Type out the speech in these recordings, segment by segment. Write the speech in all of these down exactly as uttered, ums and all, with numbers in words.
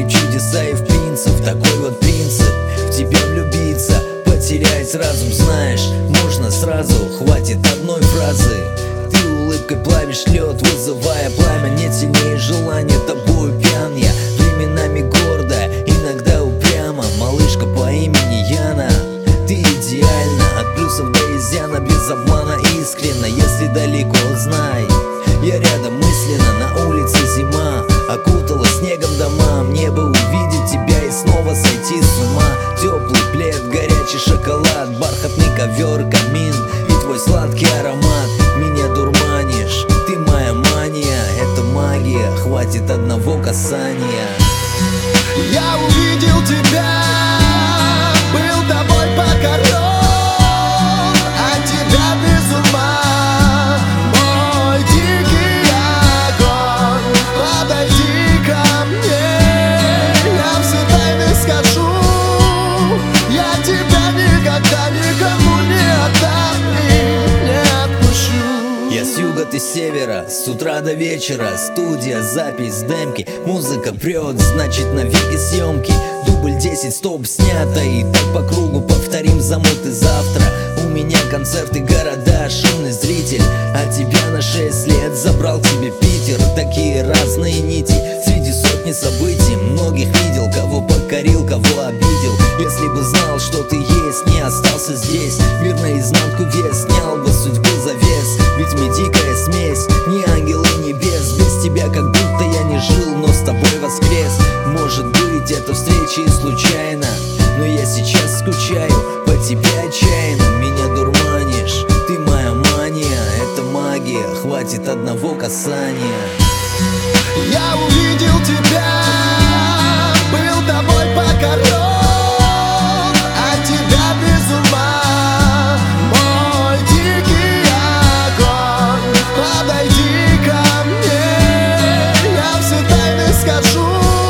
в чудеса и в принцип. Такой вот принцип: в тебя влюбиться, потерять разум. Знаешь, можно сразу, хватит одной фразы. Ты улыбкой плавишь лед, вызывая пламя. Нет сильнее желания, тобою пьян я. Временами гордо, иногда упрямо. Малышка по имени Яна, ты идеальна, от плюсов до изъяна, без обмана, искренно. Если далеко, знай, я рядом мысленно. На улице зима окутала снегом дома. Мне бы увидеть тебя и снова сойти с ума. Теплый плед, горячий шоколад, бархатный ковер, камин и твой сладкий аромат. Меня дурманишь, ты моя мания. Это магия, хватит одного касания. Я увидел тебя, был тобой покорен, от тебя без ума, мой дикий огонь. Подойди ко мне, я все тайны скажу. Я тебя никогда никому не отдам и не отпущу. Я с юга, ты с севера, с утра до вечера. Студия, запись, демки, музыка прет, значит навеки съемки. Дубль десять, стоп, снято, и так по кругу повторим замут. И завтра у меня концерты, города, шумный зритель. А тебя на шесть лет забрал к себе Питер. Такие разные нити среди сотни событий. Многих видел, кого покорил, кого обидел. Если бы знал, что ты есть, не остался здесь. Мир наизнанку вес, снял бы судьбы завес. Ведь мы дикая смесь, не ангел и небес. Без тебя как будто я не жил, но с тобой воскрес. Может быть, это встреча и случайно, но я сейчас скучаю по тебе отчаянно. Меня дурманишь, ты моя мания. Это магия, хватит одного касания. Я увидел тебя, был тобой покорен, от тебя без ума, мой дикий огонь. Подойди ко мне, я все тайны скажу.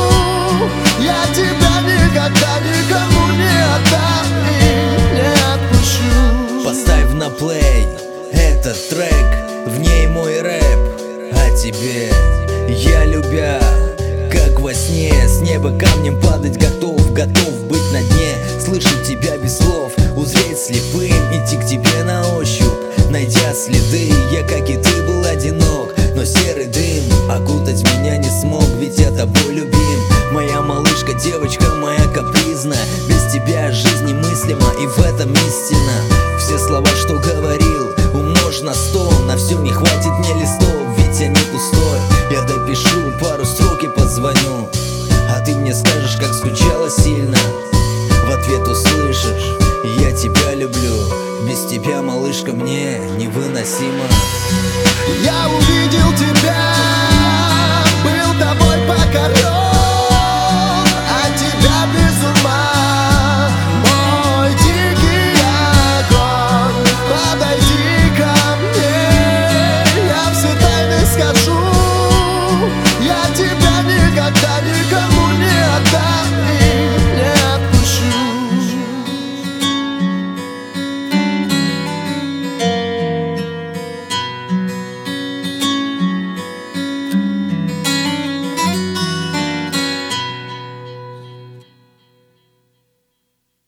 Я тебя никогда никому не отдам и не отпущу. Поставь на плей этот трек, в ней мой рэп о тебе. Я, любя, как во сне, с неба камнем падать готов, готов быть на дне. Слышать тебя без слов, узреть слепым, идти к тебе на ощупь, найдя следы. Я, как и ты, был одинок, но серый дым окутать меня не смог, ведь я тобой любим. Моя малышка, девочка моя капризная, без тебя жизнь немыслима, и в этом истина. Все слова, что говорил, умножь на сто. На все не хватит мне листов, ведь я не пустой. Я допишу пару строк и позвоню, а ты мне скажешь, как скучала сильно. В ответ услышишь: я тебя люблю. Без тебя, малышка, мне невыносимо. Я увидел тебя, был тобой покорен,